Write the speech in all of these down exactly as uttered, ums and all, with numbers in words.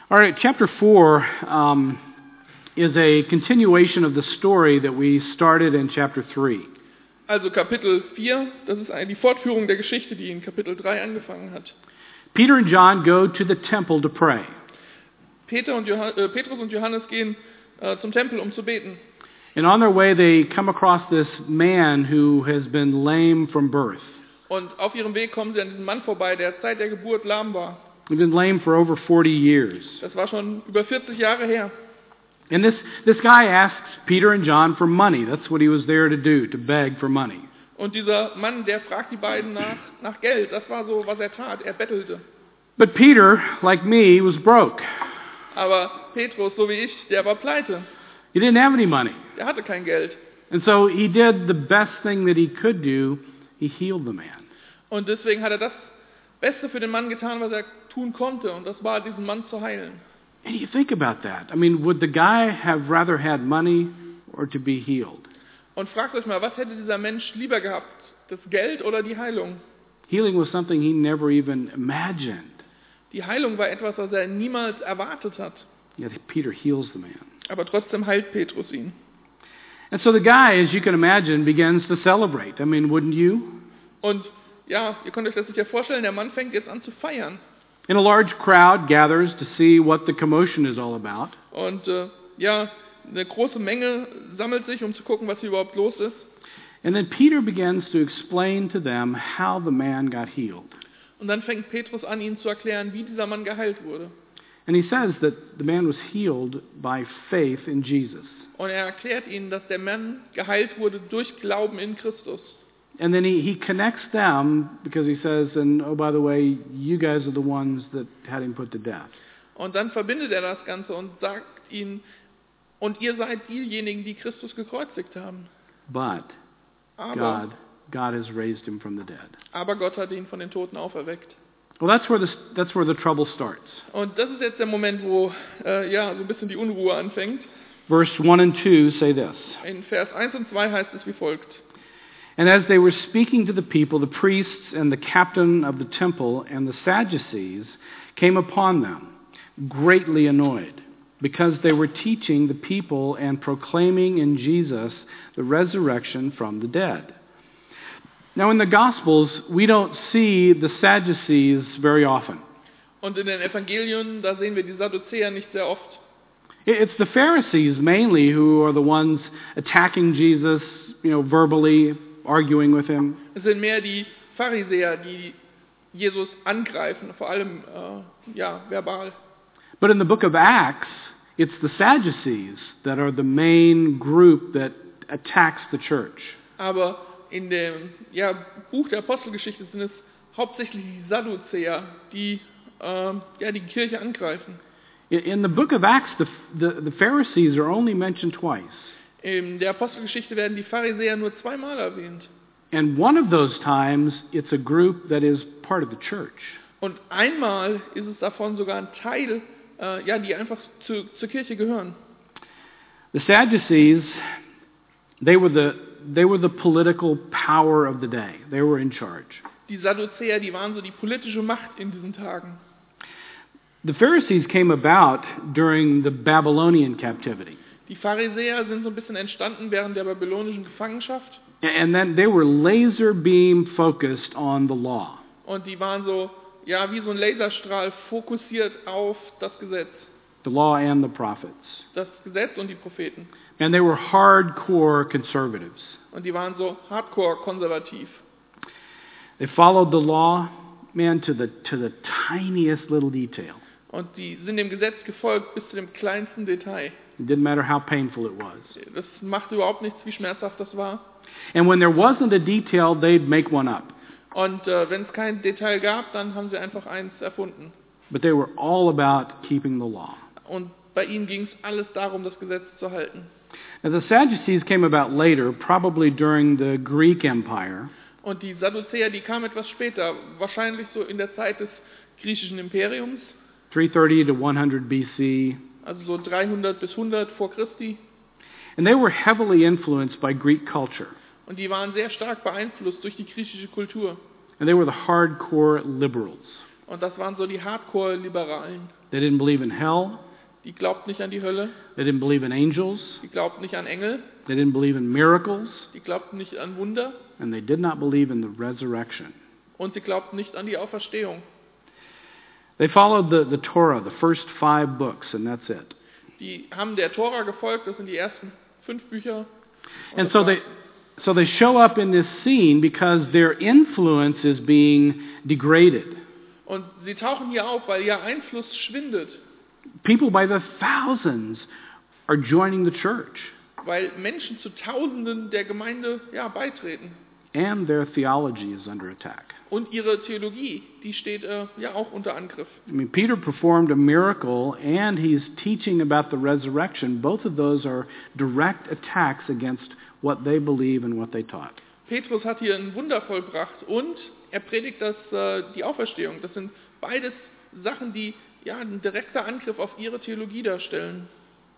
All right, chapter four um, is a continuation of the story that we started in chapter three. Also Kapitel vier, das ist die Fortführung der Geschichte, die in Kapitel drei angefangen hat. Peter and John go to the temple to pray. Peter und Johann, äh, Petrus und Johannes gehen äh, zum Tempel, um zu beten. And on their way they come across this man who has been lame from birth. Und auf ihrem Weg kommen sie an diesen Mann vorbei, der seit der Geburt lahm war. He's been lame for over forty years. Das war schon über vierzig Jahre her. And this, this guy asks Peter and John for money. That's what he was there to do, to beg for money. Und dieser Mann, der fragt die beiden nach, nach Geld. Das war so, was er tat. Er bettelte. But Peter, like me, was broke. Aber Petrus, so wie ich, der war pleite. He didn't have any money. Der hatte kein Geld. And so he did the best thing that he could do. He healed the man. Und deswegen hat er das Beste für den Mann getan, was er tun konnte. Und das war, diesen Mann zu heilen. And you think about that. I mean, would the guy have rather had money or to be healed? Und fragt euch mal, was hätte dieser Mensch lieber gehabt? Das Geld oder die Heilung? Healing was something he never even imagined. Die Heilung war etwas, was er niemals erwartet hat. Yet Peter heals the man. Aber trotzdem heilt Petrus ihn. And so the guy, as you can imagine, begins to celebrate. I mean, wouldn't you? Und ja, ihr könnt euch das sicher vorstellen, der Mann fängt jetzt an zu feiern. And a large crowd gathers to see what the commotion is all about. Und äh, ja, eine große Menge sammelt sich, um zu gucken, was hier überhaupt los ist. And then Peter begins to explain to them how the man got healed. Und dann fängt Petrus an, ihnen zu erklären, wie dieser Mann geheilt wurde. And he says that the man was healed by faith in Jesus. Und er erklärt ihnen, dass der Mann geheilt wurde durch Glauben in Christus. And then he, he connects them because he says, and oh, by the way, you guys are the ones that had him put to death. Und dann verbindet er das Ganze und sagt ihnen, und ihr seid diejenigen, die Christus gekreuzigt haben. But Aber, God, God has raised him from the dead. aber Gott hat ihn von den Toten auferweckt. Well, that's where the, that's where the trouble starts. Und das ist jetzt der Moment, wo äh, ja, so ein bisschen die Unruhe anfängt. Verse one and two say this. In Vers eins und zwei heißt es wie folgt. And as they were speaking to the people, the priests and the captain of the temple and the Sadducees came upon them, greatly annoyed, because they were teaching the people and proclaiming in Jesus the resurrection from the dead. Now in the Gospels, we don't see the Sadducees very often. Und in den Evangelien, da sehen wir die Sadduzäer nicht sehr oft. It's the Pharisees mainly who are the ones attacking Jesus, you know, verbally, arguing with him. Es sind mehr die Pharisäer, die Jesus angreifen, vor allem äh, ja, verbal. But in the book of Acts, it's the Sadducees that are the main group that attacks the church. Aber in dem ja, Buch der Apostelgeschichte sind es hauptsächlich die Sadduzäer, die äh, ja, die Kirche angreifen. In the book of Acts, the, the, the Pharisees are only mentioned twice. In der Apostelgeschichte werden die Pharisäer nur zweimal erwähnt. And one of those times, it's a group that is part of the church. Und einmal ist es davon sogar ein Teil, äh, ja, die einfach zu, zur Kirche gehören. The Sadducees, they were the, they were the political power of the day. They were in charge. Die Sadduzäer, die waren so die politische Macht in diesen Tagen. The Pharisees came about during the Babylonian captivity. Die Pharisäer sind so ein bisschen entstanden während der babylonischen Gefangenschaft. And then they were laser beam focused on the law. Und die waren so, ja, wie so ein Laserstrahl fokussiert auf das Gesetz. The law and the prophets. Das Gesetz und die Propheten. And they were hardcore conservatives. Und die waren so hardcore konservativ. They followed the law, man, to the to the tiniest little detail. Und die sind dem Gesetz gefolgt bis zu dem kleinsten Detail. It didn't matter how painful it was. Das macht überhaupt nichts, wie schmerzhaft das war. And when there wasn't a detail, they'd make one up. Und äh, wenn es kein Detail gab, dann haben sie einfach eins erfunden. But they were all about keeping the law. Und bei ihnen ging es alles darum, das Gesetz zu halten. Now the Sadducees came about later, probably during the Greek Empire. Und die Sadduzäer, die kamen etwas später, wahrscheinlich so in der Zeit des griechischen Imperiums. three thirty to one hundred B C. Also so dreihundert bis hundert vor Christi. And they were heavily influenced by Greek culture. Und die waren sehr stark beeinflusst durch die griechische Kultur. And they were the hardcore liberals. Und das waren so die Hardcore-Liberalen. They didn't believe in hell. Die glaubten nicht an die Hölle, They didn't believe in angels. die glaubten nicht an Engel, They didn't believe in miracles. die glaubten nicht an Wunder And they did not believe in the resurrection. und sie glaubten nicht an die Auferstehung. They followed the, the Torah, the first five books, and that's it. Die haben der Tora gefolgt, das sind die ersten fünf Bücher. Und And das so war's. they, so they show up in this scene because their influence is being degraded. Und sie tauchen hier auf, weil ihr Einfluss schwindet, People by the thousands are joining the church, weil Menschen zu Tausenden der Gemeinde ja, beitreten. and their theology is under attack. Und ihre Theologie, die steht äh, ja auch unter Angriff. I mean, Peter performed a miracle, and he's teaching about the resurrection. Both of those are direct attacks against what they believe and what they taught. Petrus hat hier ein Wunder vollbracht und er predigt das, äh, die Auferstehung. Das sind beides Sachen, die ja, ein direkter Angriff auf ihre Theologie darstellen.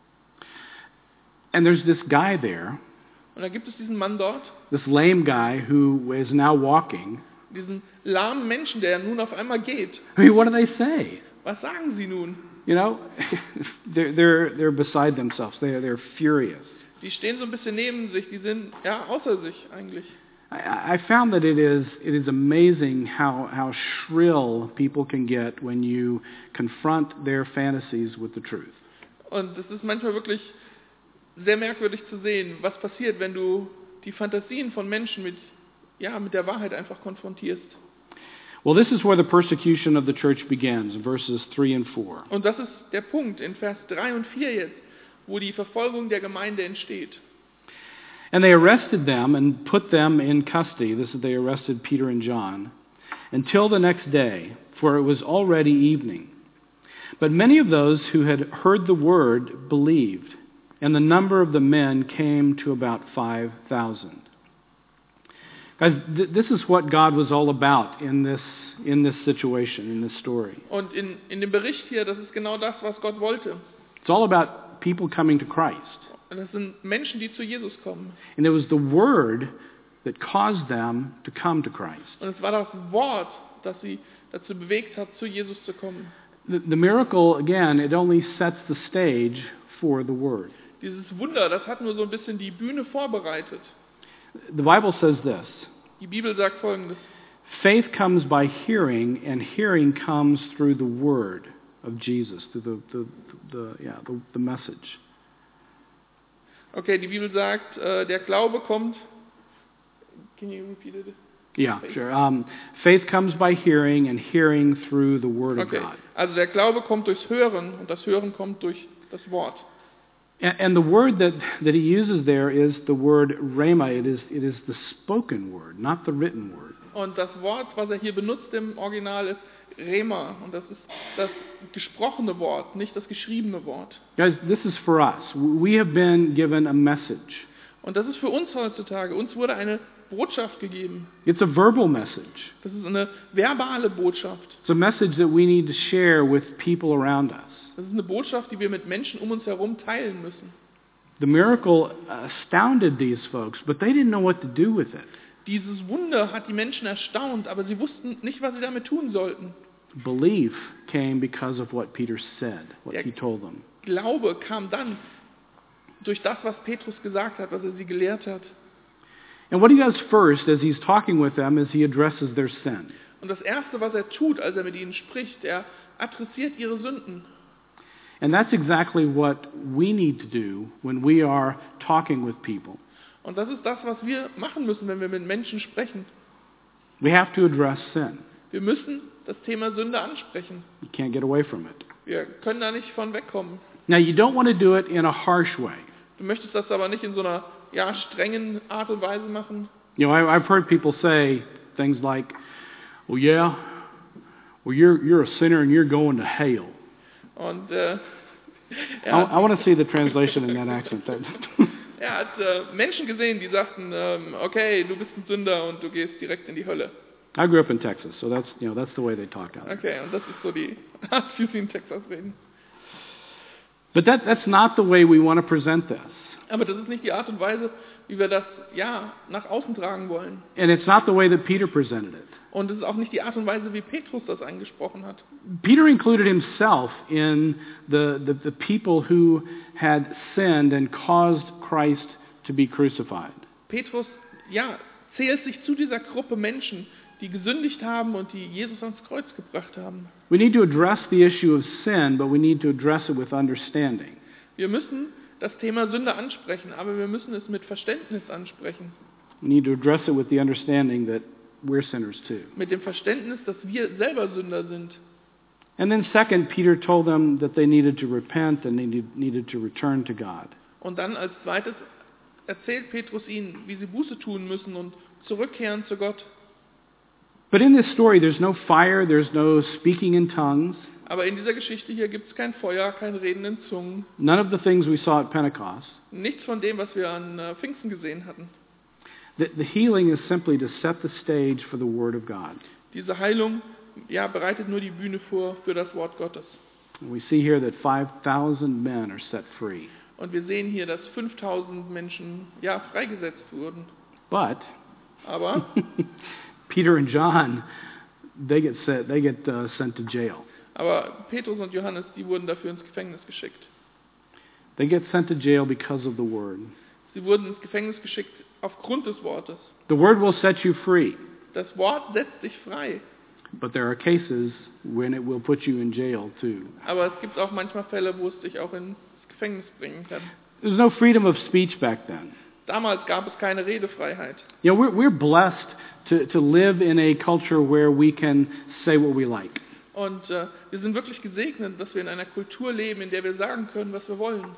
And there's this guy there, Und da gibt es diesen Mann dort, this lame guy who is now walking. diesen lahmen Menschen, der nun auf einmal geht. I mean, what do they say? Was sagen sie nun? You know, they're, they're, they're beside themselves. They're, they're furious. Die stehen so ein bisschen neben sich, die sind ja außer sich eigentlich. I, I found that it is, it is amazing how, how shrill people can get when you confront their fantasies with the truth. Und es ist manchmal wirklich sehr merkwürdig zu sehen, was passiert, wenn du die Fantasien von Menschen mit, ja, mit der Wahrheit einfach konfrontierst. Well, this is where the persecution of the church begins, in verses three and four. Und das ist der Punkt in Vers drei und vier jetzt, wo die Verfolgung der Gemeinde entsteht. And they arrested them and put them in custody. This is, they arrested Peter and John until the next day, for it was already evening. But many of those who had heard the word believed, and the number of the men came to about five thousand. Guys, th- this is what God was all about in this, in this situation, in this story. Und in, in dem Bericht hier, das ist genau das, was Gott wollte. It's all about people coming to Christ. Und das sind Menschen, die zu Jesus kommen. And it was the word that caused them to come to Christ. Und es war das Wort, das sie dazu bewegt hat, zu Jesus zu kommen. The, the miracle, again, it only sets the stage for the word. Dieses Wunder, das hat nur so ein bisschen die Bühne vorbereitet. The Bible says this: Die Bibel sagt Folgendes. faith comes by hearing, and hearing comes through the word of Jesus, through the, the, the, yeah, the, the message. Okay, die Bibel sagt, äh, der Glaube kommt. Can you repeat it? Yeah, sure. Um, faith comes by hearing, and hearing through the word of Okay, God. also der Glaube kommt durchs Hören und das Hören kommt durch das Wort. And, and the word that, that he uses there is the word rhema. It is, it is the spoken word, not the written word. Und das Wort, was er hier benutzt im Original, ist Rema. Und das ist das gesprochene Wort, nicht das geschriebene Wort. Guys, this is for us. We have been given a message. Und das ist für uns heutzutage. Uns wurde eine Botschaft gegeben. It's a verbal message. Das ist eine verbale Botschaft. It's a message that we need to share with people around us. Das ist eine Botschaft, die wir mit Menschen um uns herum teilen müssen. The miracle astounded these folks, but they didn't know what to do with it. Dieses Wunder hat die Menschen erstaunt, aber sie wussten nicht, was sie damit tun sollten. Belief came because of what Peter said, what Ja. he told them. Glaube kam dann durch das, was Petrus gesagt hat, was er sie gelehrt hat. And what he does first as he's talking with them is he addresses their sin. Und das Erste, was er tut, als er mit ihnen spricht, er adressiert ihre Sünden. And that's exactly what we need to do when we are talking with people. Und das ist das, was wir machen müssen, wenn wir mit Menschen sprechen. We have to address sin. Wir müssen das Thema Sünde ansprechen. You can't get away from it. Wir können da nicht von wegkommen. Now, you don't want to do it in a harsh way. Du möchtest das aber nicht in so einer ja, strengen Art und Weise machen. You know, I, I've heard people say things like, well, yeah, well, you're, you're a sinner and you're going to hell. Und äh, I, er, I want to see the translation in that accent. er hat äh, Menschen gesehen, die sagten, ähm, okay, du bist ein Sünder und du gehst direkt in die Hölle. I grew up in Texas, so that's, you know, that's the way they talk out there. Okay, und das ist so die Art, wie sie in Texas reden. But that, that's not the way we want to present this. Aber das ist nicht die Art und Weise, wie wir das ja nach außen tragen wollen. And it's not the way that Peter presented it. Und es ist auch nicht die Art und Weise, wie Petrus das angesprochen hat. Peter included himself in the, the, the people who had sinned and caused Christ to be crucified. Petrus, ja, zählt sich zu dieser Gruppe Menschen, die gesündigt haben und die Jesus ans Kreuz gebracht haben. We need to address the issue of sin, but we need to address it with understanding. Wir müssen das Thema Sünde ansprechen, aber wir müssen es mit Verständnis ansprechen. We need to address it with the understanding that we're sinners too. Mit dem Verständnis, dass wir selber Sünder sind. And then second, Peter told them that they needed to repent and they need- needed to return to God. Und dann als zweites erzählt Petrus ihnen, wie sie Buße tun müssen und zurückkehren zu Gott. But in this story, there's no fire, there's no speaking in tongues, Aber in dieser Geschichte hier gibt es kein Feuer, kein Reden in Zungen, none of the things we saw at Pentecost. nichts von dem, was wir an äh, Pfingsten gesehen hatten. The, the healing is simply to set the stage for the Word of God. Diese Heilung, ja, bereitet nur die Bühne vor für das Wort Gottes. And we see here that five thousand men are set free. Und wir sehen hier, dass fünftausend Menschen, ja, freigesetzt wurden. But Aber Peter and John, they get set, they get uh, sent to jail. Aber Petrus und Johannes, die wurden dafür ins Gefängnis geschickt. They get sent to jail because of the Word. Sie wurden ins Gefängnis geschickt aufgrund des Wortes. The Word will set you free, Das Wort setzt dich frei. but there are cases when it will put you in jail too. Aber es gibt auch manchmal Fälle, wo es dich auch ins Gefängnis bringen kann. There's no freedom of speech back then. Damals gab es keine Redefreiheit. You know, we're, we're blessed to, to live in a culture where we can say what we like. Und äh, wir sind wirklich gesegnet, dass wir in einer Kultur leben, in der wir sagen können, was wir wollen.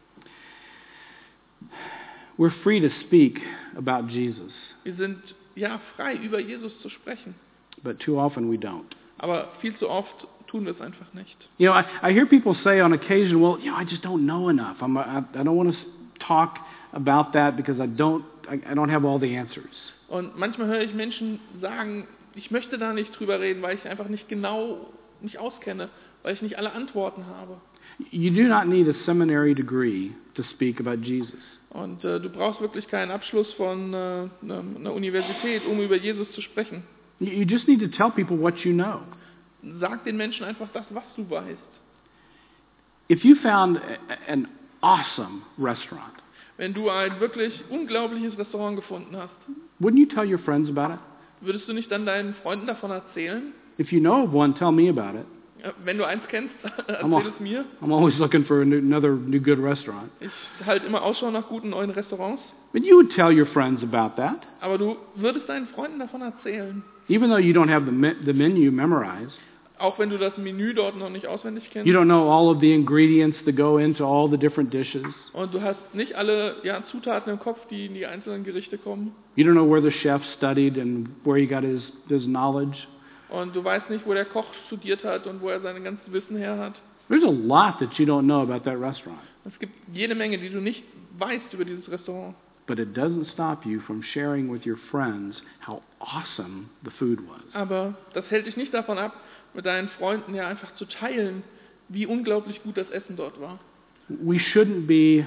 We're free to speak about Jesus, Wir sind ja frei, über Jesus zu sprechen. but too often we don't. Aber viel zu oft tun wir es einfach nicht. You know, I, I hear people say on occasion, well, you know, I just don't know enough. I'm, I, I don't want to talk about that because I don't, I, I don't have all the answers. Und manchmal höre ich Menschen sagen, ich möchte da nicht drüber reden, weil ich einfach nicht genau mich auskenne, weil ich nicht alle Antworten habe. You do not need a seminary degree to speak about Jesus. Und äh, du brauchst wirklich keinen Abschluss von äh, einer Universität, um über Jesus zu sprechen. You, you just need to tell people what you know. Sag den Menschen einfach das, was du weißt. If you found a, an awesome restaurant, Wenn du ein wirklich unglaubliches Restaurant gefunden hast, wouldn't you tell your friends about it? würdest du nicht dann deinen Freunden davon erzählen? If you know of one, tell me about it. Ja, wenn du eins kennst, I'm, erzähl al- es mir. I'm always looking for a new, another new good restaurant. Ich halte immer Ausschau nach guten neuen Restaurants. But you would tell your friends about that, Aber du würdest deinen Freunden davon erzählen. even though you don't have the, me- the menu memorized. Auch wenn du das Menü dort noch nicht auswendig kennst. You don't know all of the ingredients that go into all the different dishes. Und du hast nicht alle ja, Zutaten im Kopf, die in die einzelnen Gerichte kommen. You don't know where the chef studied and where he got his, his knowledge. Und du weißt nicht, wo der Koch studiert hat und wo er sein ganzes Wissen her hat. There's a lot that you don't know about that restaurant. Es gibt jede Menge, die du nicht weißt über dieses Restaurant. But it doesn't stop you from sharing with your friends how awesome the food was. Aber das hält dich nicht davon ab, mit deinen Freunden ja einfach zu teilen, wie unglaublich gut das Essen dort war. We shouldn't be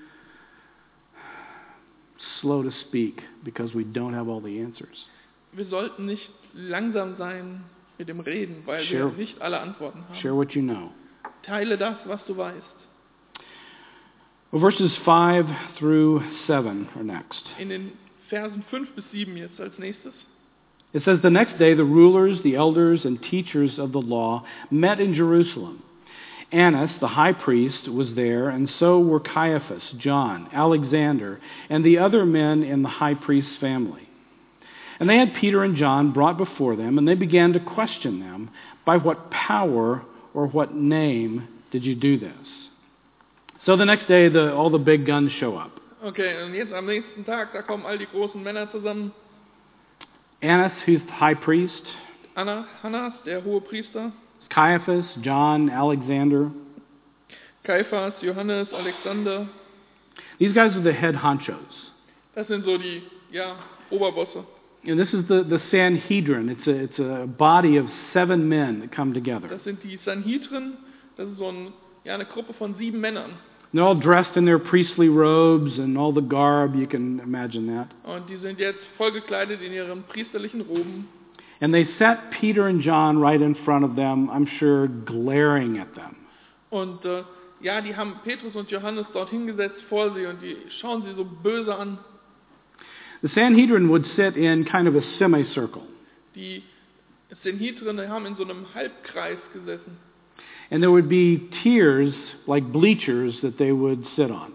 slow to speak because we don't have all the answers. Wir sollten nicht langsam sein mit dem Reden, weil Share- wir nicht alle Antworten haben. Share what you know. Teile das, was du weißt. Well, verses five through seven are next. In den Versen fünf bis sieben jetzt als nächstes. It says, the next day the rulers, the elders, and teachers of the law met in Jerusalem. Annas, the high priest, was there, and so were Caiaphas, John, Alexander, and the other men in the high priest's family. And they had Peter and John brought before them, and they began to question them, by what power or what name did you do this? So the next day the, all the big guns show up. Okay, und jetzt am nächsten Tag, da kommen all die großen Männer zusammen. Annas, who's the high priest, Anna, Hannas, der hohe Priester, Caiaphas, John, Alexander. Kaiphas, Johannes, Alexander. These guys are the head honchos. Das sind so die, ja, Oberbosse. And this is the, the Sanhedrin. It's a, it's a body of seven men that come together. Das sind die Sanhedrin. Das ist so ein, ja, eine Gruppe von sieben Männern. They're all dressed in their priestly robes and all the garb, you can imagine that. Und die sind jetzt voll gekleidet in ihren priesterlichen Roben. And they set Peter and John right in front of them, I'm sure glaring at them. Und äh, ja, die haben Petrus und Johannes dort hingesetzt vor sie und die schauen sie so böse an. The Sanhedrin would sit in kind of a semicircle. Die Sanhedrin die haben in so einem Halbkreis gesessen. And there would be tiers, like bleachers, that they would sit on.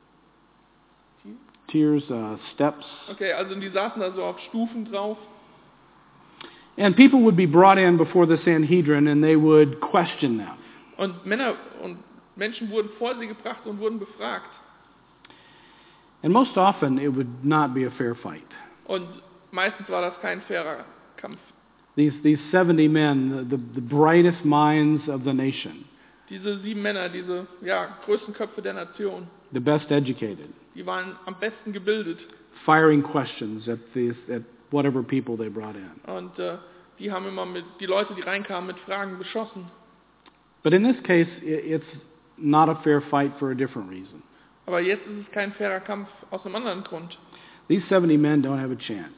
Tiers, uh, steps. Okay, also die saßen da so auf Stufen drauf. And people would be brought in before the Sanhedrin and they would question them. Und Männer und Menschen wurden vor sie gebracht und wurden befragt. And most often it would not be a fair fight. Und meistens war das kein fairer Kampf. These, these seventy men, the, the brightest minds of the nation, Diese sieben Männer, diese ja, größten Köpfe der Nation, the best educated, die waren am besten gebildet. firing questions at, these, at whatever people they brought in. Und äh, die haben immer mit die Leute, die reinkamen, mit Fragen beschossen. But in this case, it, it's not a fair fight for a different reason. Aber jetzt ist es kein fairer Kampf aus einem anderen Grund. These seventy men don't have a chance.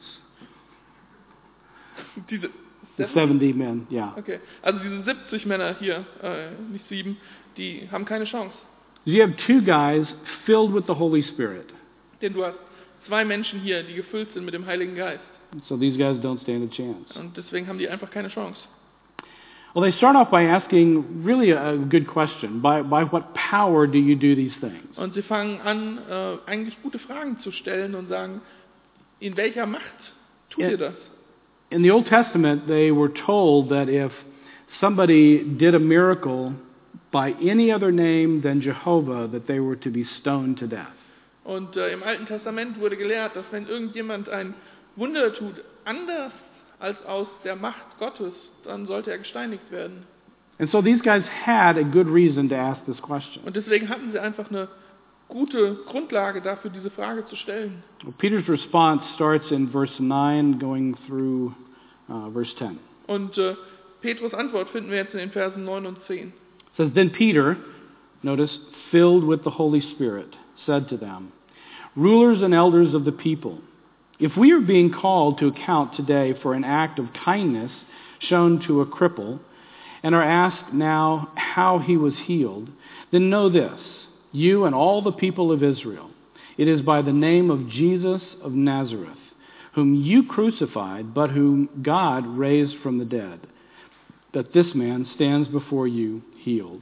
Diese The siebzig seventy men, yeah. Okay, also diese siebzig Männer hier, äh, nicht sieben, die haben keine Chance. You have two guys filled with the Holy Spirit. Denn du hast zwei Menschen hier, die gefüllt sind mit dem Heiligen Geist. So these guys don't stand a chance. Und deswegen haben die einfach keine Chance. Well, they start off by asking really a good question. By, by what power do you do these things? Und sie fangen an, äh, eigentlich gute Fragen zu stellen und sagen, in welcher Macht tut Ja. ihr das? In the Old Testament, they were told that if somebody did a miracle by any other name than Jehovah, that they were to be stoned to death. Und äh, im Alten Testament wurde gelehrt, dass wenn irgendjemand ein Wunder tut, anders als aus der Macht Gottes, dann sollte er gesteinigt werden. And so these guys had a good reason to ask this question. Und deswegen hatten sie einfach eine gute Grundlage dafür, diese Frage zu stellen. Well, Peter's response starts in verse nine, going through uh, verse ten. Und äh, Petrus' Antwort finden wir jetzt in den Versen neun und zehn. It says, Then Peter, notice, filled with the Holy Spirit, said to them, Rulers and elders of the people, if we are being called to account today for an act of kindness shown to a cripple, and are asked now how he was healed, then know this, you and all the people of Israel, it is by the name of Jesus of Nazareth, whom you crucified, but whom God raised from the dead, that this man stands before you healed.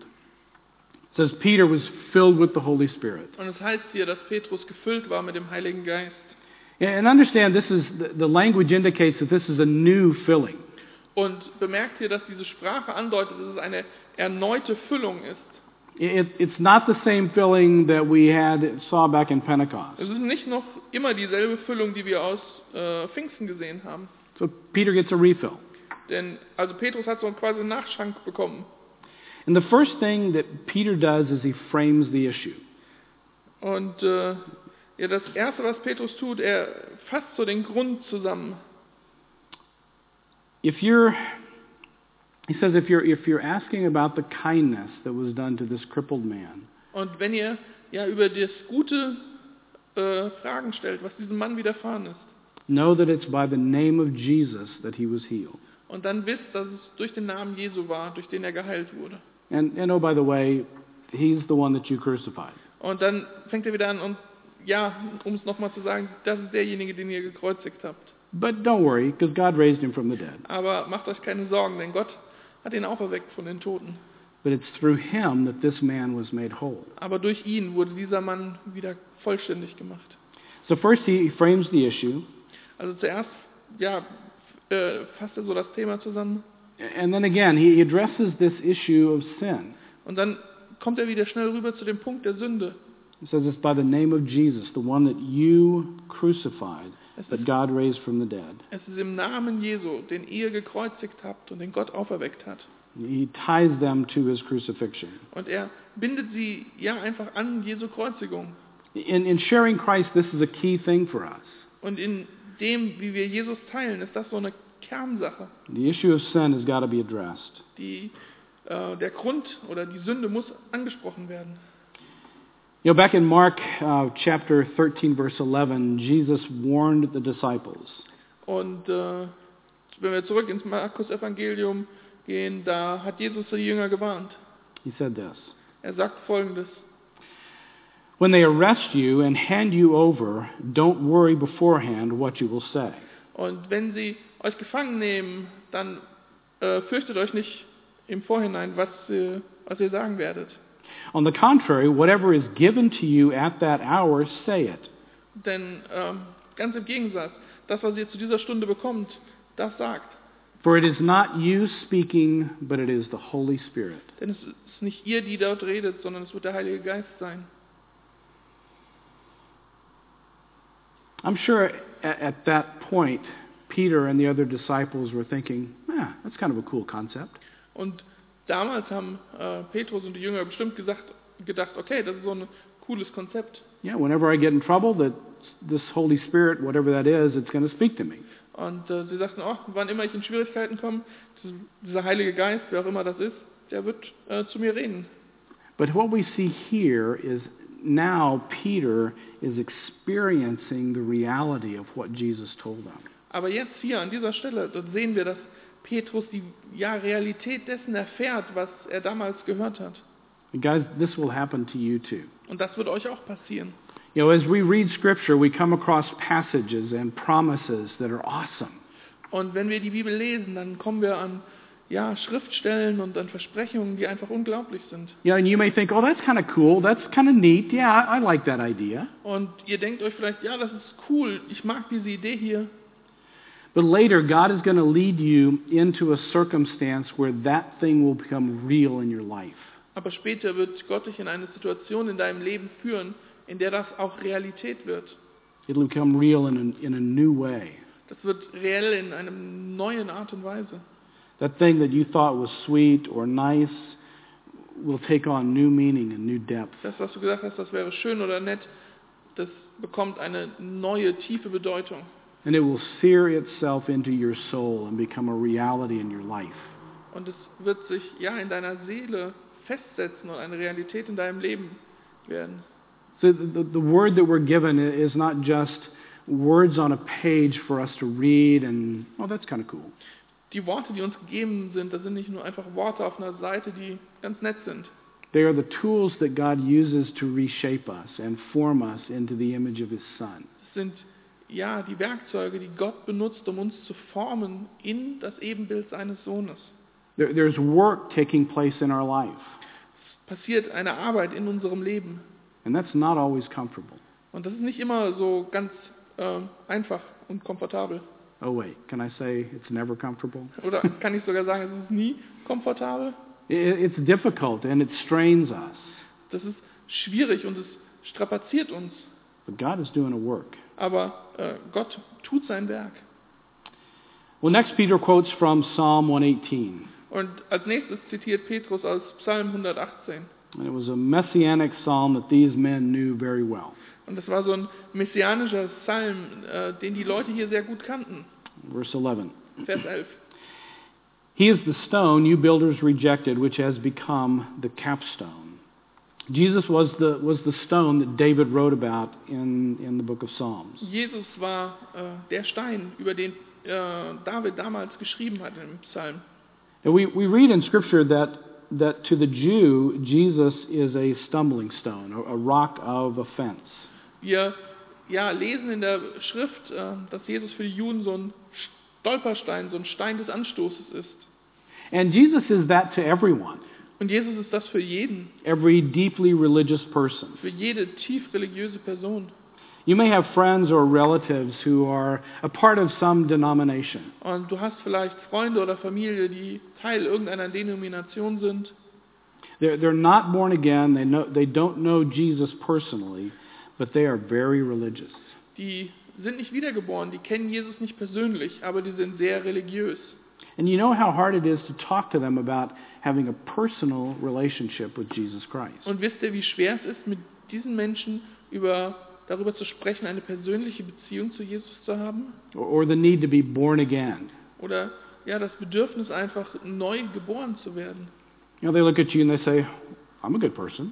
It says Peter was filled with the Holy Spirit. Und es heißt hier, dass Petrus gefüllt war mit dem Heiligen Geist. And understand, this is the language indicates that this is a new filling. Und bemerkt hier, dass diese Sprache andeutet, dass es eine erneute Füllung ist. It, it's not the same filling that we had saw back in Pentecost. Es ist nicht noch immer dieselbe Füllung, die wir aus äh, Pfingsten gesehen haben. So Peter gets a refill. Denn also Petrus hat so quasi einen Nachschank bekommen. And the first thing that Peter does is he frames the issue. Und äh, ja, das Erste, was Petrus tut, er fasst so den Grund zusammen. If you're, he says, if you're if you're asking about the kindness that was done to this crippled man, Und wenn ihr ja über das Gute äh, Fragen stellt, was diesem Mann widerfahren ist, know that it's by the name of Jesus that he was healed. und dann wisst, dass es durch den Namen Jesu war, durch den er geheilt wurde. And and oh, by the way, he's the one that you crucified. Und dann fängt er wieder an und ja, um es nochmal zu sagen, das ist derjenige, den ihr gekreuzigt habt. But don't worry, because God raised him from the dead. Aber macht euch keine Sorgen, denn Gott hat ihn auferweckt von den Toten. But it's through him that this man was made whole. Aber durch ihn wurde dieser Mann wieder vollständig gemacht. So first he frames the issue, Also zuerst, ja, äh, fasst er so das Thema zusammen. and then again he addresses this issue of sin. Und dann kommt er wieder schnell rüber zu dem Punkt der Sünde. He says it's by the name of Jesus, the one that you crucified, Es that ist, God raised from the dead. es ist im Namen Jesu, den ihr gekreuzigt habt und den Gott auferweckt hat. He ties them to his crucifixion. Und er bindet sie ja einfach an Jesu Kreuzigung. In, in sharing Christ, this is a key thing for us. Und in dem, wie wir Jesus teilen, ist das so eine Kernsache. The issue of sin has got to be addressed. Die, äh, der Grund oder die Sünde muss angesprochen werden. You know, back in Mark uh, chapter thirteen, verse eleven, Jesus warned the disciples. Und äh, wenn wir zurück ins Markus-Evangelium gehen, da hat Jesus die Jünger gewarnt. He said this: Er sagt Folgendes: When they arrest you and hand you over, don't worry beforehand what you will say. Und wenn sie euch gefangen nehmen, dann äh, fürchtet euch nicht im Vorhinein, was, äh, was ihr sagen werdet. On the contrary, whatever is given to you at that hour, say it. Denn ähm, ganz im Gegensatz, das, was ihr zu dieser Stunde bekommt, das sagt. For it is not you speaking, but it is the Holy Spirit. Denn es ist nicht ihr, die dort redet, sondern es wird der Heilige Geist sein. I'm sure at, at that point, Peter and the other disciples were thinking, "Yeah, that's kind of a cool concept." Und damals haben äh, Petrus und die Jünger bestimmt gesagt, gedacht, okay, das ist so ein cooles Konzept. Yeah, whenever I get in trouble, that this Holy Spirit, whatever that is, it's going to speak to me. Und äh, sie sagten, oh, wann immer ich in Schwierigkeiten komme, dieser Heilige Geist, wer auch immer das ist, der wird äh, zu mir reden. But what we see here is now Peter is experiencing the reality of what Jesus told them. Aber jetzt hier an dieser Stelle, dort sehen wir, dass Petrus die ja, Realität dessen erfährt, was er damals gehört hat. And guys, this will happen to you too. Und das wird euch auch passieren. You know, as we read Scripture, we come across passages and promises that are awesome. Und wenn wir die Bibel lesen, dann kommen wir an ja, Schriftstellen und an Versprechungen, die einfach unglaublich sind. Yeah, and you may think, oh, that's kind of cool. That's kind of neat. Yeah, I, I like that idea. Und ihr denkt euch vielleicht, ja, das ist cool. Ich mag diese Idee hier. But later, God is going to lead you into a circumstance where that thing will become real in your life. Aber später wird Gott dich in eine Situation in deinem Leben führen, in der das auch Realität wird. It'll become real in a, in a new way. Das wird reell in einer neuen Art und Weise. That thing that you thought was sweet or nice will take on new meaning and new depth. Das, was du gesagt hast, das wäre schön oder nett, das bekommt eine neue, tiefe Bedeutung. And it will sear itself into your soul and become a reality in your life. Und es wird sich ja in deiner Seele festsetzen und eine Realität in deinem Leben werden. So the, the word that we're given is not just words on a page for us to read and, oh, that's kind of cool. Die Worte, die uns gegeben sind, das sind nicht nur einfach Worte auf einer Seite, die ganz nett sind. They are the tools that God uses to reshape us and form us into the image of His Son. Das sind ja die Werkzeuge, die Gott benutzt, um uns zu formen in das Ebenbild seines Sohnes. There, there's work taking place in our life, Es passiert eine Arbeit in unserem Leben. and that's not always comfortable. Und das ist nicht immer so ganz äh, einfach und komfortabel. Oh wait, can I say it's never comfortable? Oder kann ich sogar sagen, es ist nie komfortabel? It, it's difficult and it strains us, Das ist schwierig und es strapaziert uns. but God is doing a work. Aber äh, Gott tut sein Werk. Well, next Peter quotes from Psalm one eighteen. Und als nächstes zitiert Petrus aus Psalm hundertachtzehn. And it was a messianic psalm that these men knew very well. Und das war so ein messianischer Psalm, äh, den die Leute hier sehr gut kannten. Verse eleven. Vers elf. He is the stone you builders rejected, which has become the capstone. Jesus was the, was the stone that David wrote about in, in the book of Psalms. Jesus war äh, der Stein, über den äh, David damals geschrieben hat im Psalm. And we, we read in Scripture that, that to the Jew, Jesus is a stumbling stone, a, a rock of offense. Wir ja, lesen in der Schrift, äh, dass Jesus für die Juden so ein Stolperstein, so ein Stein des Anstoßes ist. And Jesus is that to everyone, Und Jesus ist das für jeden, every deeply religious person. für jede tief religiöse Person. You may have friends or relatives who are a part of some denomination. Und du hast vielleicht Freunde oder Familie, die Teil irgendeiner Denomination sind. They're, they're not born again, they, know, they don't know Jesus personally, but they are very religious. Die sind nicht wiedergeboren, die kennen Jesus nicht persönlich, aber die sind sehr religiös. And you know how hard it is to talk to them about having a personal relationship with Jesus Christ. Und wisst ihr, wie schwer es ist, mit diesen Menschen über, darüber zu sprechen, eine persönliche Beziehung zu Jesus zu haben? Or, or the need to be born again. Oder ja, das Bedürfnis, einfach neu geboren zu werden. You know, they look at you and they say, I'm a good person.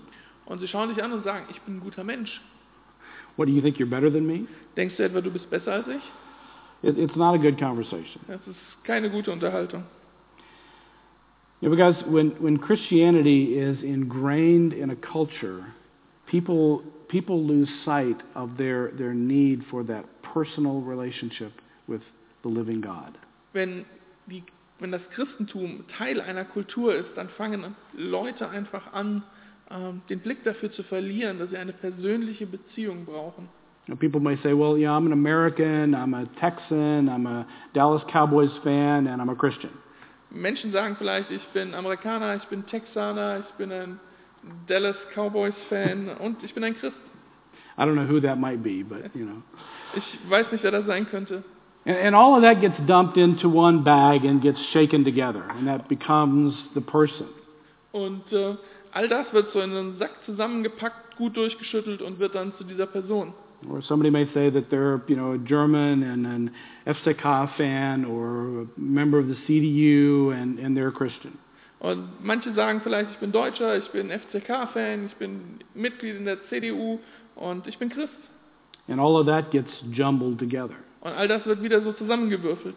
Und sie schauen dich an und sagen, ich bin ein guter Mensch. What, do you think you're better than me? Denkst du etwa, du bist besser als ich? It, it's not a good conversation. Das ist keine gute Unterhaltung. Yeah, because when, when Christianity is ingrained in a culture, people people lose sight of their, their need for that personal relationship with the living God. Wenn, die, wenn das Christentum Teil einer Kultur ist, dann fangen Leute einfach an, ähm, den Blick dafür zu verlieren, dass sie eine persönliche Beziehung brauchen. You know, people may say, well, yeah, I'm an American, I'm a Texan, I'm a Dallas Cowboys fan, and I'm a Christian. Menschen sagen vielleicht, ich bin Amerikaner, ich bin Texaner, ich bin ein Dallas Cowboys Fan und ich bin ein Christ. I don't know who that might be, but, you know. Ich weiß nicht, wer das sein könnte. And, and all of that gets dumped into one bag and gets shaken together, and that becomes the person. Und äh, all das wird so in einen Sack zusammengepackt, gut durchgeschüttelt und wird dann zu dieser Person. Or somebody may say that they're, you know, a German and an F C K fan or a member of the C D U and, and they're a Christian. Und manche sagen vielleicht, ich bin Deutscher, ich bin F C K-Fan, ich bin Mitglied in der C D U und ich bin Christ. And all of that gets jumbled together. Und all das wird wieder so zusammengewürfelt.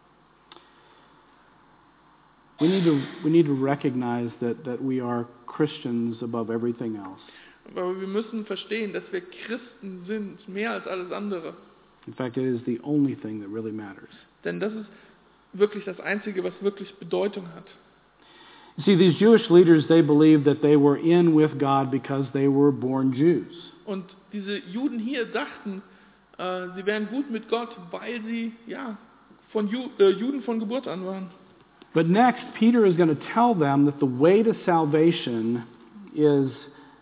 We need to we need to recognize that, that we are Christians above everything else. Aber wir müssen verstehen, dass wir Christen sind, mehr als alles andere. In fact, it is the only thing that really matters. Denn das ist wirklich das Einzige, was wirklich Bedeutung hat. You see, these Jewish leaders, they believed that they were in with God because they were born Jews. Und diese Juden hier dachten, äh, sie wären gut mit Gott, weil sie ja von Ju äh, Juden von Geburt an waren. But next, Peter is going to tell them that the way to salvation is,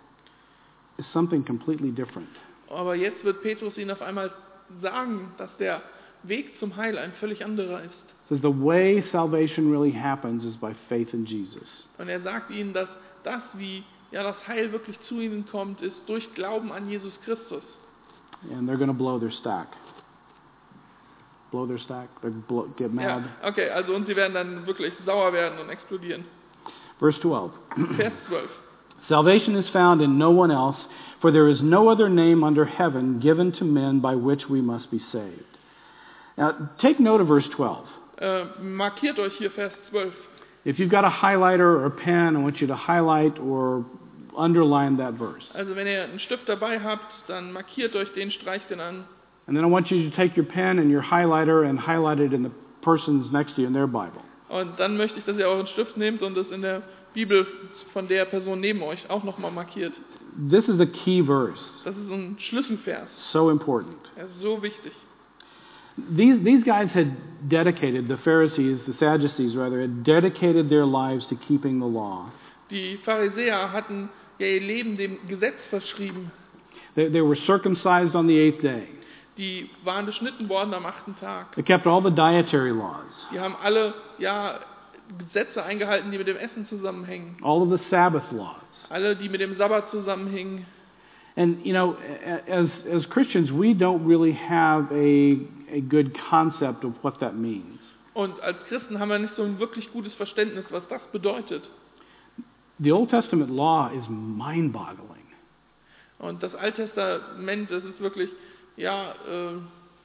is something completely different. Aber jetzt wird Petrus ihnen auf einmal sagen, dass der Weg zum Heil ein völlig anderer ist. He says the way salvation really happens is by faith in Jesus. Und er sagt ihnen, dass das, wie ja, das Heil wirklich zu ihnen kommt, ist durch Glauben an Jesus Christus. And they're going to blow their stack. Blow their stack? They blow, get mad? Ja, okay, also und sie werden dann wirklich sauer werden und explodieren. Verse twelve. Vers zwölf. Salvation is found in no one else, for there is no other name under heaven given to men by which we must be saved. Now, take note of verse twelve. Äh, markiert euch hier Vers zwölf. If you've got a highlighter or a pen, I want you to highlight or underline that verse. Also wenn ihr einen Stift dabei habt, dann markiert euch den, streicht den an. And then I want you to take your pen and your highlighter and highlight it in the person's next to you in their Bible. Und dann möchte ich, dass ihr euren Stift nehmt und es in der Bibel von der Person neben euch auch nochmal markiert. This is a key verse. Das ist ein Schlüsselvers. So important. Er ist so wichtig. These, these guys had dedicated, the Pharisees, the Sadducees rather, had dedicated their lives to keeping the law. Die Pharisäer hatten ja ihr Leben dem Gesetz verschrieben. They, they were circumcised on the eighth day. Die waren beschnitten worden am achten Tag. They kept all the dietary laws, Die haben alle ja, Gesetze eingehalten, die mit dem Essen zusammenhängen. all of the Sabbath laws. Alle, die mit dem Sabbat zusammenhängen. And, you know, as, as Christians, we don't really have a, a good concept of what that means. Und als Christen haben wir nicht so ein wirklich gutes Verständnis, was das bedeutet. The Old Testament law is mind-boggling. Und das Alttestament, das ist wirklich, ja, äh,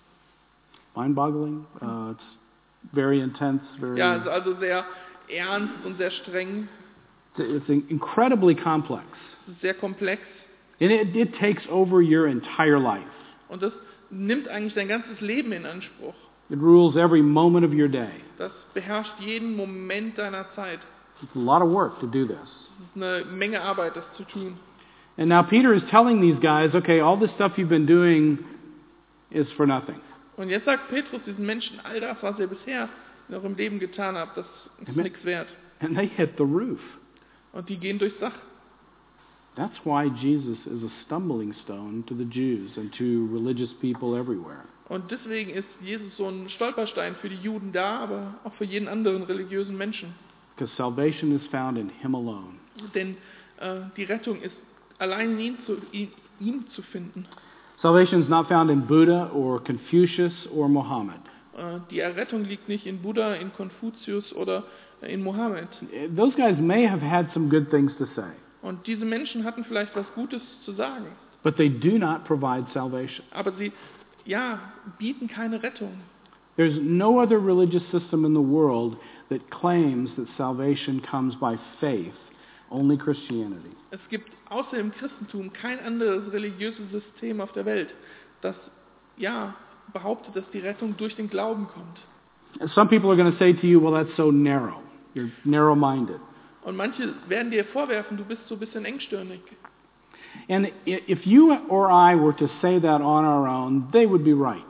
Mind-boggling? Uh, it's very intense, very... ja, ist also sehr ernst und sehr streng. It's incredibly complex. Es ist sehr komplex. And it, it takes over your entire life. Und das nimmt eigentlich dein ganzes Leben in Anspruch. It rules every moment of your day. Das beherrscht jeden Moment deiner Zeit. It's a lot of work to do this. Es ist eine Menge Arbeit, das zu tun. And now Peter is telling these guys, okay, all this stuff you've been doing is for nothing. Und jetzt sagt Petrus diesen Menschen, all das, was ihr bisher in eurem Leben getan habt, das ist Amen. nichts wert. And they hit the roof. Und die gehen durchs Dach. That's why Jesus is a stumbling stone to the Jews and to religious people everywhere. Und deswegen ist Jesus so ein Stolperstein für die Juden da, aber auch für jeden anderen religiösen Menschen. Because salvation is found in Him alone. Denn äh, die Rettung ist allein in ihm zu, in ihm zu finden. Salvation is not found in Buddha or Confucius or Muhammad. Äh, die Errettung liegt nicht in Buddha, in Konfuzius oder in Mohammed. Those guys may have had some good things to say. Und diese Menschen hatten vielleicht was Gutes zu sagen, but they do not provide salvation. aber sie, ja, bieten keine Rettung. There's no other religious system in the world that claims that salvation comes by faith, only Christianity. Es gibt außer dem Christentum kein anderes religiöses System auf der Welt, das, ja, behauptet, dass die Rettung durch den Glauben kommt. And some people are going to say to you, well, that's so narrow. You're narrow-minded. Und manche werden dir vorwerfen, du bist so ein bisschen engstirnig. And i- if you or I were to say that on our own, they would be right.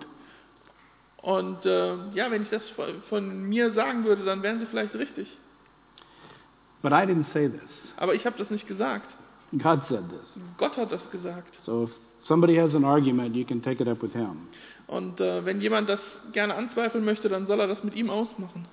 Und äh, ja, wenn ich das von, von mir sagen würde, dann wären sie vielleicht richtig. But I didn't say this. Aber ich habe das nicht gesagt. God said this. Gott hat das gesagt. So if somebody has an argument, you can take it up with him. Und äh, wenn jemand das gerne anzweifeln möchte, dann soll er das mit ihm ausmachen.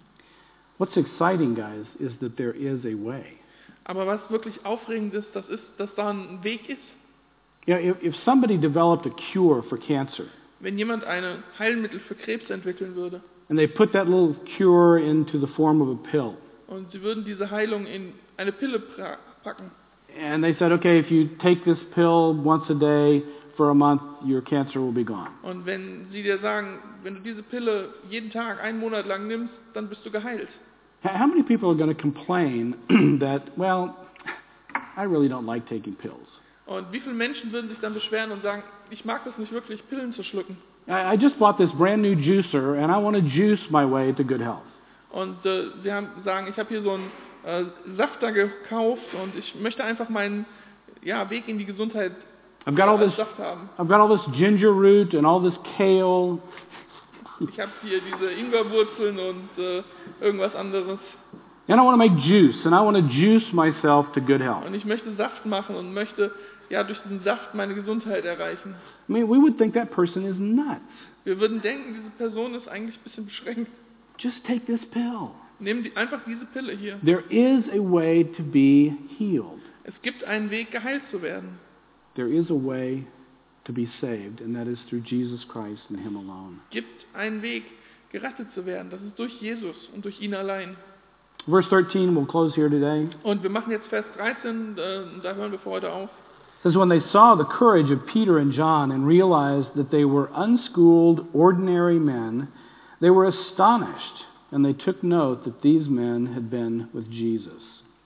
What's exciting, guys, is that there is a way. Aber was wirklich aufregend ist, das ist, dass da ein Weg ist. You know, if, if somebody developed a cure for cancer, Wenn jemand ein Heilmittel für Krebs entwickeln würde and they put that little cure into the form of a pill, und sie würden diese Heilung in eine Pille pra- packen and they said, okay, if you take this pill once a day for a month, your cancer will be gone. und wenn sie dir sagen, wenn du diese Pille jeden Tag einen Monat lang nimmst, dann bist du geheilt. H- How many people are going to complain that, well, I really don't like taking pills? Und wie viele Menschen würden sich dann beschweren und sagen, ich mag das nicht wirklich, Pillen zu schlucken. I, I just bought this brand new juicer, and I want to juice my way to good health. Und äh, sie haben, sagen, ich habe hier so einen äh, Safter gekauft und ich möchte einfach meinen, ja, Weg in die Gesundheit I've got all als this, Saft haben. I've got all this ginger root and all this kale. Ich habe hier diese Ingwerwurzeln und äh, irgendwas anderes. And I want to make juice, and I want to juice myself to good health. Und ich möchte Saft machen und möchte ja durch diesen Saft meine Gesundheit erreichen. I mean, we would think that person is nuts. Wir würden denken, diese Person ist eigentlich ein bisschen beschränkt. Just take this pill. Nehmen die einfach diese Pille hier. There is a way to be healed. Es gibt einen Weg, geheilt zu werden. There is a way to be saved, and that is through Jesus Christ and Him alone. Gibt einen Weg, gerettet zu werden. Das ist durch Jesus und durch ihn allein. Verse thirteen, we'll close here today. Und wir machen jetzt Vers dreizehn, äh, da hören wir für heute auf. It says, when they saw the courage of Peter and John and realized that they were unschooled, ordinary men, they were astonished, and they took note that these men had been with Jesus.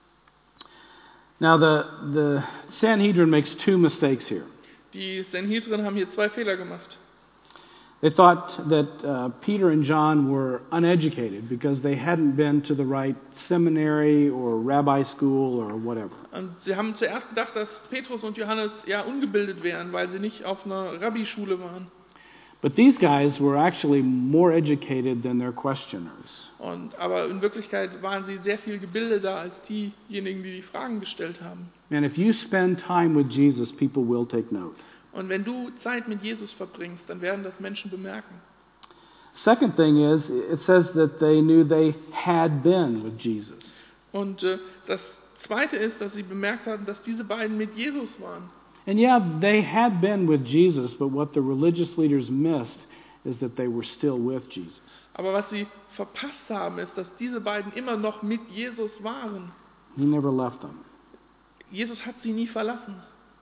Now, the, the Sanhedrin makes two mistakes here. Die Sanhedrin haben hier zwei Fehler gemacht. They thought that uh, Peter and John were uneducated because they hadn't been to the right seminary or rabbi school or whatever. Und sie haben zuerst gedacht, dass Petrus und Johannes ja ungebildet wären, weil sie nicht auf einer Rabbischule waren. But these guys were actually more educated than their questioners. Und, aber in Wirklichkeit waren sie sehr viel gebildeter als diejenigen, die die Fragen gestellt haben. And if you spend time with Jesus, people will take note. Und wenn du Zeit mit Jesus verbringst, dann werden das Menschen bemerken. Second thing is, it says that they knew they had been with Jesus. Und äh, das Zweite ist, dass sie bemerkt hatten, dass diese beiden mit Jesus waren. And yeah, they had been with Jesus, but what the religious leaders missed is that they were still with Jesus. Aber was sie verpasst haben, ist, dass diese beiden immer noch mit Jesus waren. He never left them. Jesus hat sie nie verlassen.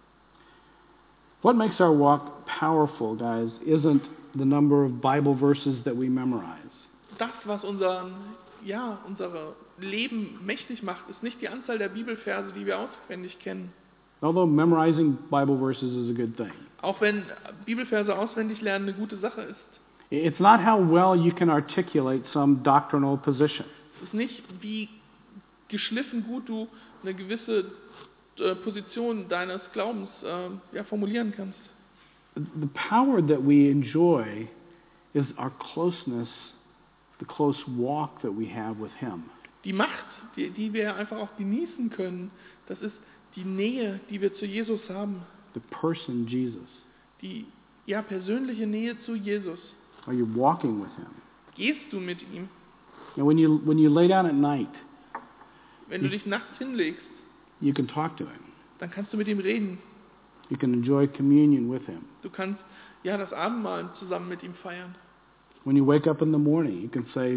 What makes our walk powerful, guys, isn't the number of Bible verses that we memorize. Das, was unser, ja, unser Leben mächtig macht, ist nicht die Anzahl der Bibelverse, die wir auswendig kennen. Although memorizing Bible verses is a good thing. Auch wenn Bibelverse auswendig lernen eine gute Sache ist. It's not how well you can articulate some doctrinal position. Es ist nicht, wie geschliffen gut du eine gewisse äh, Position deines Glaubens äh, ja, formulieren kannst. The power that we enjoy is our closeness, the close walk that we have with Him. Die Macht, die, die wir einfach auch genießen können, das ist die Nähe, die wir zu Jesus haben. The person Jesus. Die ja, persönliche Nähe zu Jesus. Are you walking with Him? Gehst du mit ihm? And when you when you lay down at night, Wenn du dich nachts hinlegst, you can talk to Him. dann kannst du mit ihm reden. You can enjoy communion with Him. Du kannst ja das Abendmahl zusammen mit ihm feiern. When you wake up in the morning, you can say,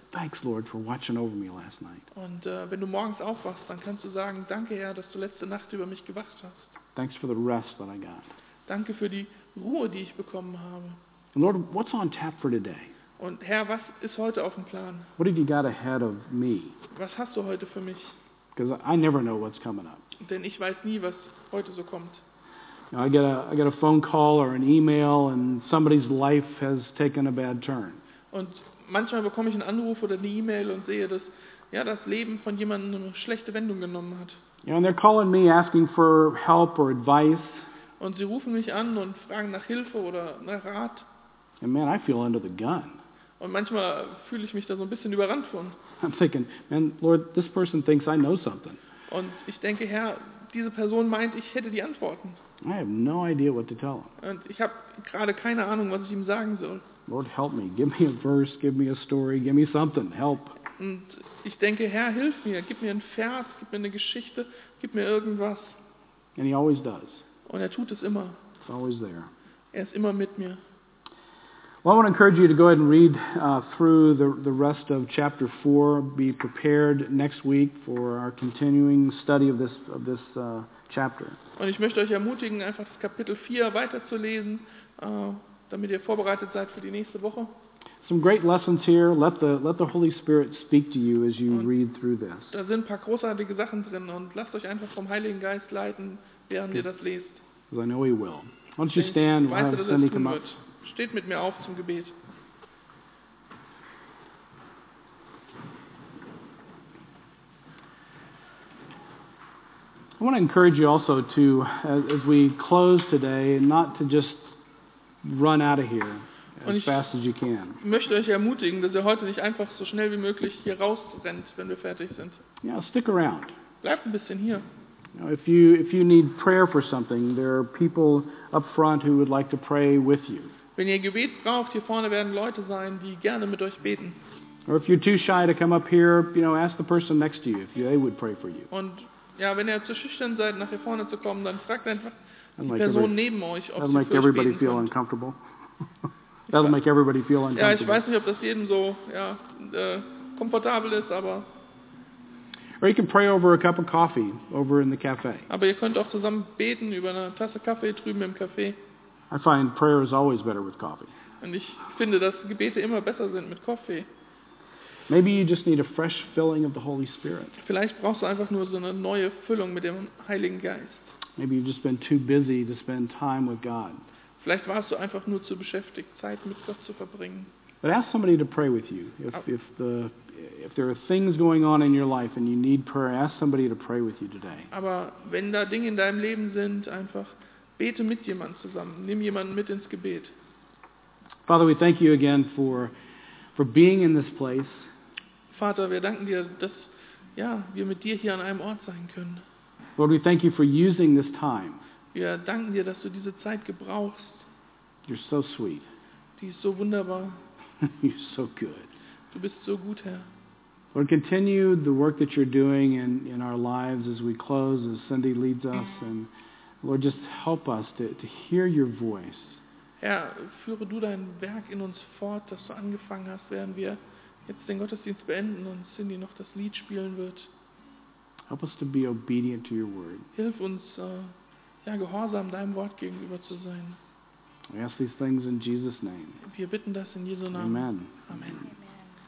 thanks, Lord, for watching over me last night. Und äh, wenn du morgens aufwachst, dann kannst du sagen, danke Herr, dass du letzte Nacht über mich gewacht hast. Thanks for the rest that I got. Danke für die Ruhe, die ich bekommen habe. And Lord, what's on tap for today? Und Herr, was ist heute auf dem Plan? What have you got ahead of me? Was hast du heute für mich? Because I never know what's coming up. Denn ich weiß nie, was heute so kommt. You know, I get a I get a phone call or an email, and somebody's life has taken a bad turn. Und manchmal bekomme ich einen Anruf oder eine E-Mail und sehe, dass ja, das Leben von jemandem eine schlechte Wendung genommen hat. You know, and they're calling me asking for help or advice. Und sie rufen mich an und fragen nach Hilfe oder nach Rat. And man, I feel under the gun. Und manchmal fühle ich mich da so ein bisschen überrannt von. I'm thinking, man, Lord, this person thinks I know something. Und ich denke, Herr, diese Person meint, ich hätte die Antworten. I have no idea what to tell him. Und ich habe gerade keine Ahnung, was ich ihm sagen soll. Lord, help me. Give me a verse, give me a story, give me something. Help. Und ich denke, Herr, hilf mir, gib mir einen Vers, gib mir eine Geschichte, gib mir irgendwas. And he always does. Und er tut es immer. It's always there. Er ist immer mit mir. Well, I want to encourage you to go ahead and read uh, through the, the rest of chapter four. Be prepared next week for our continuing study of this, of this uh, chapter. Und ich möchte euch ermutigen, einfach das Kapitel vier weiterzulesen, äh, damit ihr vorbereitet seid für die nächste Woche. Some great lessons here. Let the, let the Holy Spirit speak to you as you Und read through this. Da sind ein paar großartige Sachen drin und lasst euch einfach vom Heiligen Geist leiten, während ihr das lest. Because I know he will. Why don't you Ich stand? We'll weiß, have dass er Cindy das tun come up. wird. Steht mit mir auf zum Gebet. I want to encourage you also to, as, as we close today, not to just run out of here Und as ich fast as you can. möchte euch ermutigen, dass ihr heute nicht einfach so schnell wie möglich hier rausrennt, wenn wir fertig sind. You know, stick around. Bleibt ein bisschen hier. You know, if you if you need prayer for something, there are people up front who would like to pray with you. Wenn ihr Gebet braucht, hier vorne werden Leute sein, die gerne mit euch beten. Or if you're too shy to come up here, you know, ask the person next to you if you, they would pray for you. Und ja, wenn ihr zu schüchtern seid, nach hier vorne zu kommen, dann fragt einfach die That'll make, Person every, neben euch, ob that'll sie make für euch everybody beten feel könnt. uncomfortable. That'll make everybody feel Ja, ich uncomfortable. weiß nicht, ob das jedem so ja, äh, komfortabel ist, aber, Or you can pray over a cup of coffee over in the cafe. aber ihr könnt auch zusammen beten über eine Tasse Kaffee drüben im Café. I find prayer is always better with coffee. Und ich finde, dass Gebete immer besser sind mit Kaffee. Maybe you just need a fresh filling of the Holy Spirit. Vielleicht brauchst du einfach nur so eine neue Füllung mit dem Heiligen Geist. Maybe you've just been too busy to spend time with God. Vielleicht warst du einfach nur zu beschäftigt, Zeit mit Gott zu verbringen. But ask somebody to pray with you. If, if, the, if there are things going on in your life and you need prayer, ask somebody to pray with you today. Aber wenn da Dinge in deinem Leben sind, einfach bete mit jemandem zusammen. Nimm jemanden mit ins Gebet. Father, we thank you again for, for being in this place. Vater, wir danken dir, dass ja, wir mit dir hier an einem Ort sein können. Lord, we thank you for using this time. Wir danken dir, dass du diese Zeit gebrauchst. You're so sweet. Die ist so wunderbar. You're so good. Du bist so gut, Herr. Lord, continue the work that you're doing in, in our lives as we close, as Cindy leads us. And Lord, just help us to, to hear your voice. Herr, führe du dein Werk in uns fort, das du angefangen hast, während wir jetzt den Gottesdienst beenden und Cindy noch das Lied spielen wird. Help us to be obedient to your word. Hilf uns, äh, ja, gehorsam deinem Wort gegenüber zu sein. We ask these things in Jesus' name. Wir bitten das in Jesu Namen. Amen. Amen.